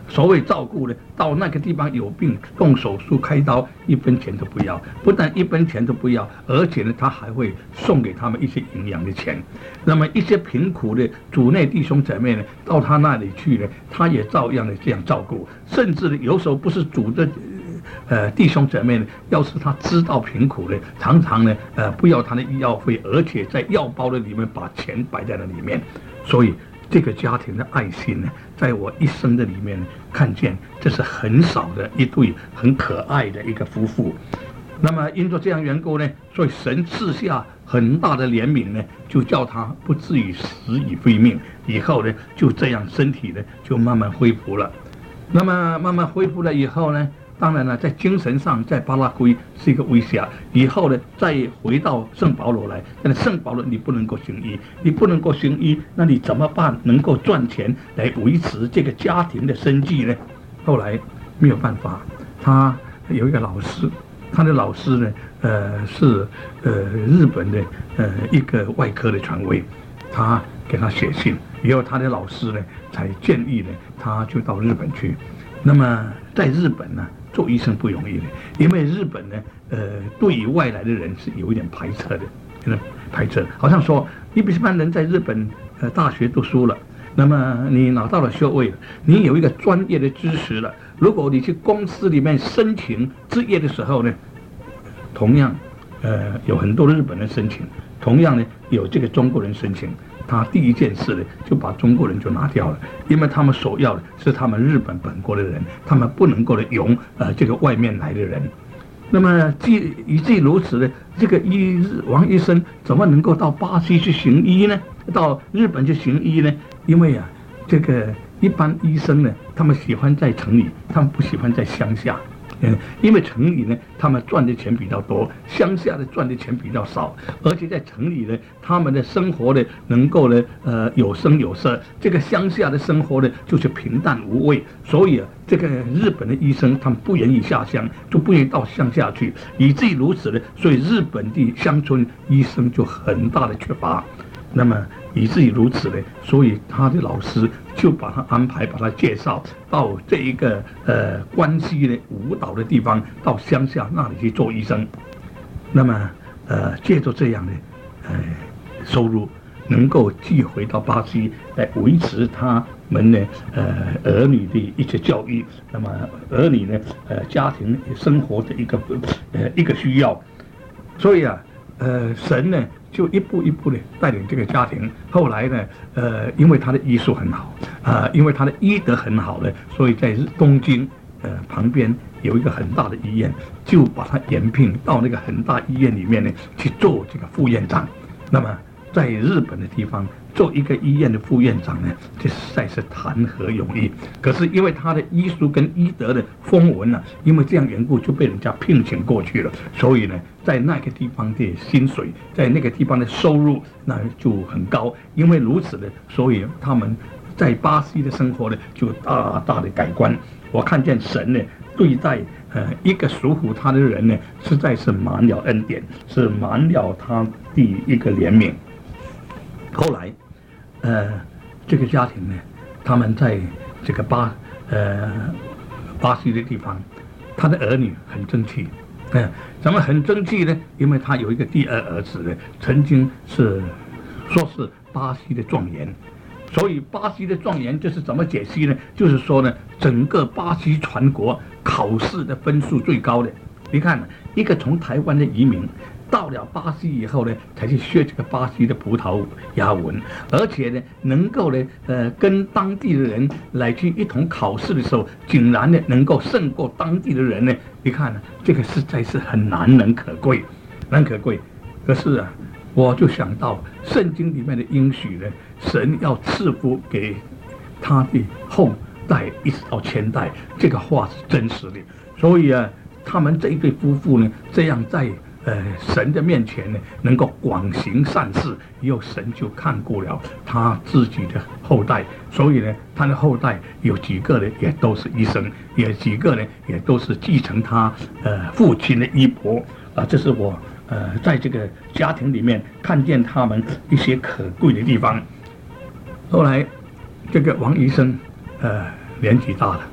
B: 所谓照顾呢，到那个地方有病动手术开刀，一分钱都不要，不但一分钱都不要，而且呢，他还会送给他们一些营养的钱。那么一些贫苦的主内弟兄姐妹呢，到他那里去呢，他也照样的这样照顾，甚至呢，有时候不是主的。呃，弟兄姐妹呢，要是他知道贫苦的，常常呢，呃，不要他的医药费，而且在药包的里面把钱摆在那里面，所以这个家庭的爱心呢，在我一生的里面呢，看见这是很少的一对很可爱的一个夫妇。那么因着这样缘故呢，所以神赐下很大的怜悯呢，就叫他不至于死于非命，以后呢，就这样身体呢就慢慢恢复了。那么慢慢恢复了以后呢，当然了，在精神上，在巴拉圭是一个威胁。以后呢，再回到圣保罗来，但是圣保罗你不能够行医，你不能够行医，那你怎么办？能够赚钱来维持这个家庭的生计呢？后来没有办法，他有一个老师，他的老师呢，呃，是呃日本的呃一个外科的权威，他给他写信，以后他的老师呢才建议呢，他就到日本去。那么在日本呢，做医生不容易的，因为日本呢，呃，对于外来的人是有一点排斥的，真的排斥。好像说，一般人在日本呃大学读书了，那么你拿到了学位了，你有一个专业的知识了，如果你去公司里面申请职业的时候呢，同样，呃，有很多日本人申请，同样呢，有这个中国人申请。他第一件事呢，就把中国人就拿掉了，因为他们所要的是他们日本本国的人，他们不能够的用呃这个外面来的人。那么既以至于如此呢，这个医王医生怎么能够到巴西去行医呢？到日本去行医呢？因为啊，这个一般医生呢，他们喜欢在城里，他们不喜欢在乡下。嗯，因为城里呢，他们赚的钱比较多，乡下的赚的钱比较少，而且在城里呢，他们的生活呢，能够呢，呃，有声有色。这个乡下的生活呢，就是平淡无味。所以啊，这个日本的医生他们不愿意下乡，就不愿意到乡下去，以至于如此呢，所以日本的乡村医生就很大的缺乏。那么以至于如此呢，所以他的老师就把他安排，把他介绍到这一个呃关西的舞蹈的地方，到乡下那里去做医生。那么呃借着这样的呃收入，能够寄回到巴西来维持他们呢呃儿女的一些教育，那么儿女呢呃家庭生活的一个呃一个需要。所以啊呃神呢就一步一步的带领这个家庭。后来呢，呃，因为他的医术很好，啊、呃，因为他的医德很好呢，所以在东京，呃，旁边有一个很大的医院，就把他延聘到那个很大医院里面呢去做这个副院长。那么在日本的地方做一个医院的副院长呢，这实在是谈何容易。可是因为他的医术跟医德的风闻呢、啊，因为这样缘故就被人家聘请过去了，所以呢，在那个地方的薪水，在那个地方的收入那就很高。因为如此呢，所以他们在巴西的生活呢就大大的改观。我看见神呢对待呃一个属乎他的人呢，实在是满了恩典，是满了他的一个怜悯。后来，呃，这个家庭呢，他们在这个巴呃巴西的地方，他的儿女很争气，嗯、呃，怎么很争气呢？因为他有一个第二儿子呢，曾经是说是巴西的状元，所以巴西的状元就是怎么解析呢？就是说呢，整个巴西全国考试的分数最高的，你看一个从台湾的移民。到了巴西以后呢，才去学这个巴西的葡萄牙文，而且呢，能够呢，呃，跟当地的人来去一同考试的时候，竟然呢，能够胜过当地的人呢。你看呢，这个实在是很难能可贵，难可贵。可是啊，我就想到圣经里面的应许呢，神要赐福给他的后代，一直到千代，这个话是真实的。所以啊，他们这一对夫妇呢，这样在。呃，神的面前呢，能够广行善事，以后神就看顾了他自己的后代，所以呢，他的后代有几个呢，也都是医生，有几个呢，也都是继承他呃父亲的衣钵啊。这是我呃在这个家庭里面看见他们一些可贵的地方。后来，这个王医生呃年纪大了，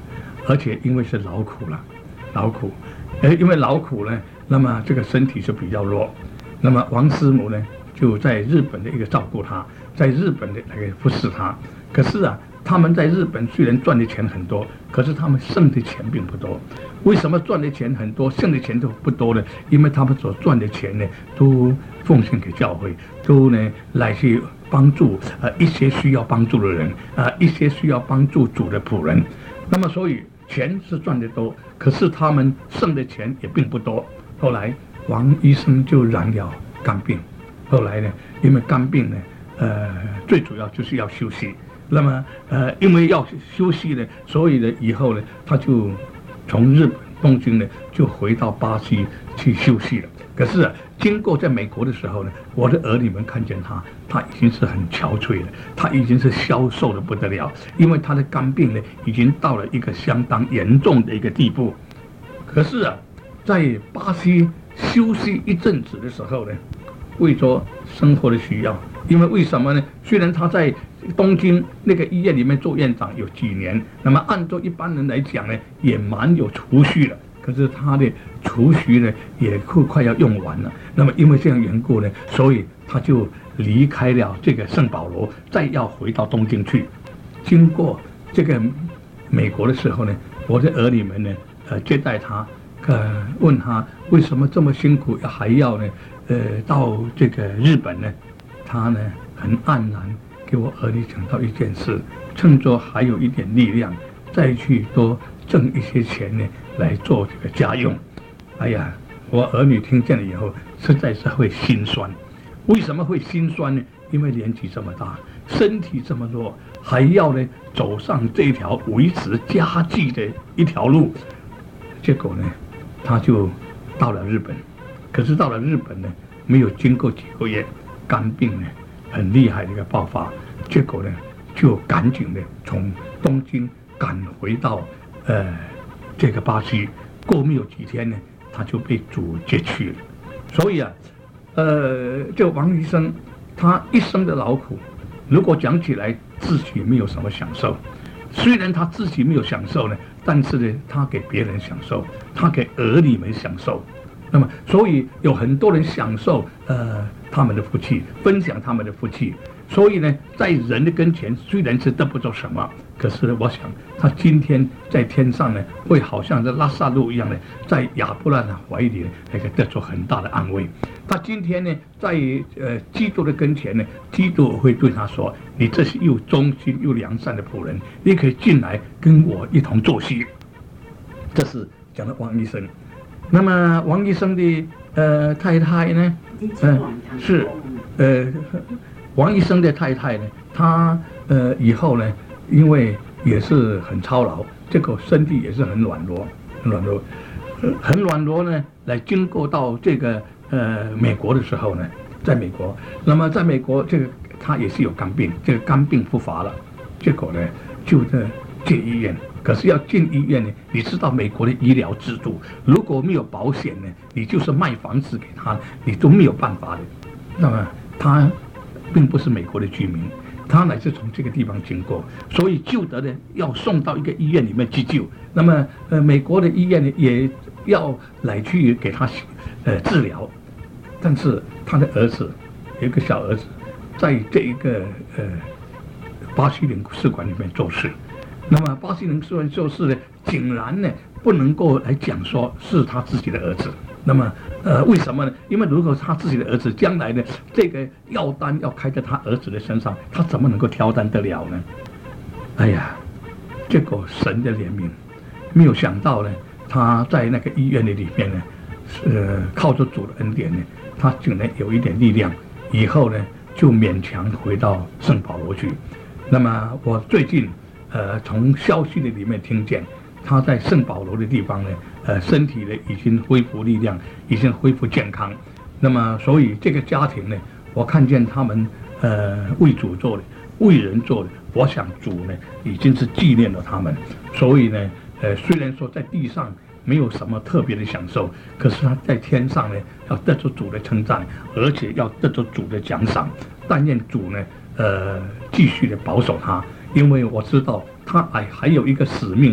B: 而且因为是劳苦了，劳苦，呃，因为劳苦呢，那么这个身体就比较弱。那么王师母呢，就在日本的一个照顾他，在日本的那个服侍他。可是啊，他们在日本虽然赚的钱很多，可是他们剩的钱并不多。为什么赚的钱很多，剩的钱都不多呢？因为他们所赚的钱呢，都奉献给教会，都呢来去帮助呃一些需要帮助的人，呃一些需要帮助主的仆人。那么所以钱是赚得多，可是他们剩的钱也并不多。后来王医生就染了肝病，后来呢，因为肝病呢，呃最主要就是要休息。那么呃因为要休息呢，所以呢以后呢，他就从日本东京呢就回到巴西去休息了。可是啊，经过在美国的时候呢，我的儿女们看见他，他已经是很憔悴了，他已经是消瘦的不得了，因为他的肝病呢已经到了一个相当严重的一个地步。可是啊，在巴西休息一阵子的时候呢，为着生活的需要，因为为什么呢？虽然他在东京那个医院里面做院长有几年，那么按照一般人来讲呢，也蛮有储蓄的。可是他的储蓄呢，也快快要用完了。那么因为这样缘故呢，所以他就离开了这个圣保罗，再要回到东京去。经过这个美国的时候呢，我的儿女们呢，呃，接待他，呃，问他为什么这么辛苦，还要呢，呃，到这个日本呢？他呢，很黯然给我儿女讲到一件事，趁着还有一点力量，再去多挣一些钱呢，来做这个家用。哎呀，我儿女听见了以后，实在是会心酸。为什么会心酸呢？因为年纪这么大，身体这么弱，还要呢走上这条维持家计的一条路。结果呢，他就到了日本。可是到了日本呢，没有经过几个月，肝病呢很厉害的一个爆发。结果呢，就赶紧的从东京赶回到呃这个巴西。过没有几天呢，他就被主接去了。所以啊，呃，这个王医生他一生的劳苦，如果讲起来自己没有什么享受。虽然他自己没有享受呢，但是呢，他给别人享受，他给儿女们享受。那么，所以有很多人享受呃他们的福气，分享他们的福气。所以呢，在人的跟前虽然是得不到什么，可是我想他今天在天上呢，会好像这拉萨路一样的，在亚伯拉罕怀里那个得到很大的安慰。他今天呢，在呃基督的跟前呢，基督会对他说：“你这是又忠心又良善的仆人，你可以进来跟我一同坐席。”这是讲的王医生。那么王医生的呃太太呢，呃是呃。王医生的太太呢，她呃以后呢，因为也是很操劳，这个身体也是很软弱，很软弱，呃、很软弱呢。来经过到这个呃美国的时候呢，在美国，那么在美国这个她也是有肝病，这个肝病复发了，结果呢就在进医院。可是要进医院呢，你知道美国的医疗制度，如果没有保险呢，你就是卖房子给他，你都没有办法的。那么他并不是美国的居民，他乃是从这个地方经过，所以救得呢要送到一个医院里面去救。那么，呃，美国的医院呢也要来去给他呃治疗，但是他的儿子有一个小儿子，在这一个呃巴西领事馆里面做事。那么巴西领事馆做事呢，竟然呢不能够来讲说是他自己的儿子。那么，呃，为什么呢？因为如果他自己的儿子将来呢，这个药单要开在他儿子的身上，他怎么能够挑担得了呢？哎呀，结果神的怜悯，没有想到呢，他在那个医院的里面呢，呃，靠着主的恩典呢，他竟然有一点力量，以后呢就勉强回到圣保罗去。那么我最近呃从消息的里面听见，他在圣保罗的地方呢。呃，身体呢已经恢复力量，已经恢复健康。那么，所以这个家庭呢，我看见他们呃为主做的，为人做的，我想主呢已经是纪念了他们。所以呢，呃，虽然说在地上没有什么特别的享受，可是他在天上呢要得着主的称赞，而且要得着主的奖赏。但愿主呢，呃，继续的保守他，因为我知道他还还有一个使命呢，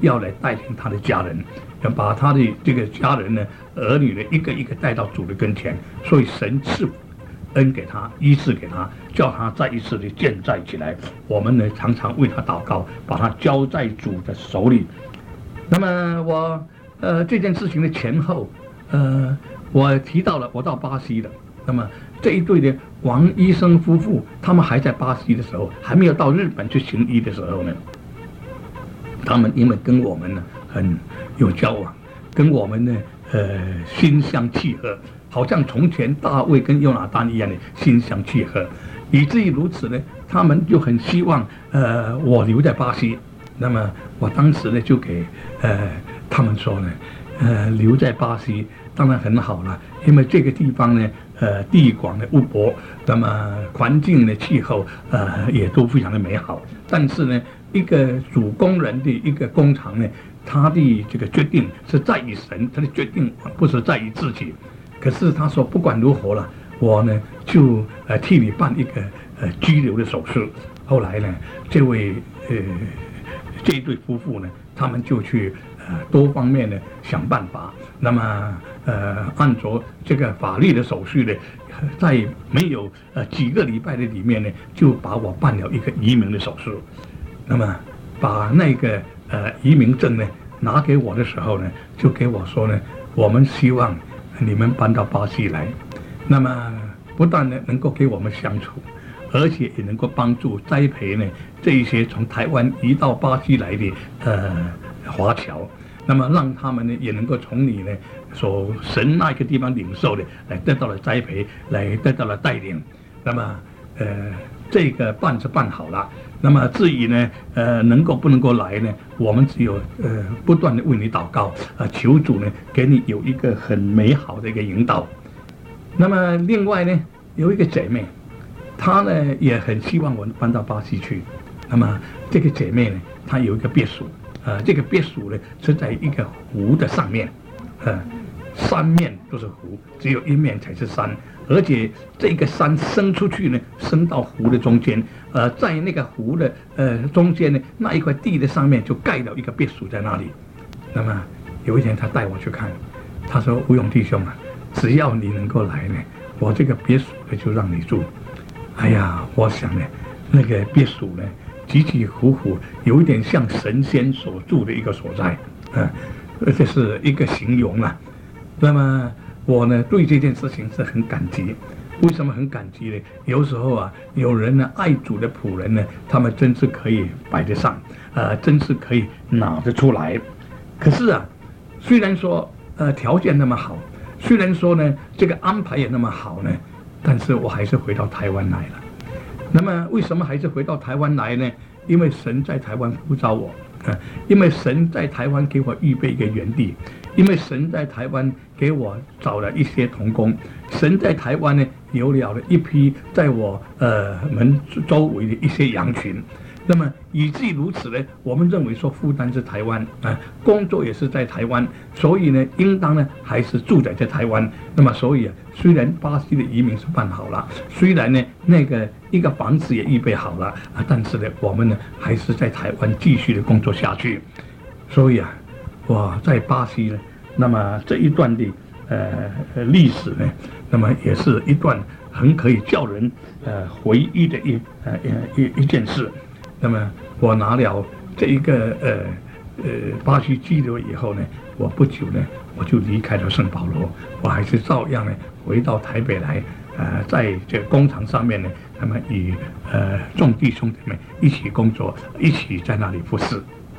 B: 要来带领他的家人，要把他的这个家人呢、儿女呢，一个一个带到主的跟前。所以神赐恩给他，医治给他，叫他再一次的健在起来。我们呢，常常为他祷告，把他交在主的手里。那么我呃这件事情的前后，呃，我提到了我到巴西了。那么这一对的王医生夫妇，他们还在巴西的时候，还没有到日本去行医的时候呢，他们因为跟我们呢很有交往，跟我们呢呃心相契合，好像从前大卫跟约拿单一样的心相契合，以至于如此呢，他们就很希望呃我留在巴西。那么我当时呢就给呃他们说呢，呃留在巴西当然很好了，因为这个地方呢，呃地广的物博，那么环境的气候呃也都非常的美好。但是呢，一个主工人的一个工厂呢，他的这个决定是在于神，他的决定不是在于自己。可是他说不管如何了，我呢就呃替你办一个呃拘留的手术。后来呢，这位呃这一对夫妇呢，他们就去呃多方面的想办法。那么呃按照这个法律的手续呢，在没有呃几个礼拜的里面呢，就把我办了一个移民的手术。那么把那个呃移民证呢拿给我的时候呢，就给我说呢，我们希望你们搬到巴西来，那么不但呢能够给我们相处，而且也能够帮助栽培呢这一些从台湾移到巴西来的呃华侨，那么让他们呢也能够从你呢所神那个地方领受的来得到了栽培，来得到了带领。那么呃这个办是办好了。那么至于呢，呃，能够不能够来呢？我们只有呃不断的为你祷告，呃，求主呢给你有一个很美好的一个引导。那么另外呢，有一个姐妹，她呢也很希望我搬到巴西去。那么这个姐妹呢，她有一个别墅，呃，这个别墅呢是在一个湖的上面，呃，三面都是湖，只有一面才是山。而且这个山伸出去呢，伸到湖的中间，呃，在那个湖的呃中间呢，那一块地的上面就盖了一个别墅在那里。那么有一天他带我去看，他说：“吴勇弟兄啊，只要你能够来呢，我这个别墅呢就让你住。”哎呀，我想呢，那个别墅呢，起起伏伏，有一点像神仙所住的一个所在，嗯、呃，这是一个形容啊。那么我呢对这件事情是很感激。为什么很感激呢？有时候啊，有人呢爱主的仆人呢，他们真是可以摆得上，呃，真是可以拿得出来。可是啊，虽然说呃条件那么好，虽然说呢这个安排也那么好呢，但是我还是回到台湾来了。那么为什么还是回到台湾来呢？因为神在台湾呼召我，呃，因为神在台湾给我预备一个园地。因为神在台湾给我找了一些同工，神在台湾呢有了了一批在我呃们周围的一些羊群，那么以至于如此呢，我们认为说负担是台湾啊、呃，工作也是在台湾，所以呢，应当呢还是住在在台湾。那么所以啊，虽然巴西的移民是办好了，虽然呢那个一个房子也预备好了啊，但是呢，我们呢还是在台湾继续的工作下去。所以啊。我在巴西呢，那么这一段的呃历史呢，那么也是一段很可以叫人呃回忆的一呃一一件事。那么我拿了这一个呃呃巴西居留以后呢，我不久呢我就离开了圣保罗，我还是照样呢回到台北来，呃在这个工厂上面呢，那么与呃众弟兄姐妹一起工作，一起在那里服侍。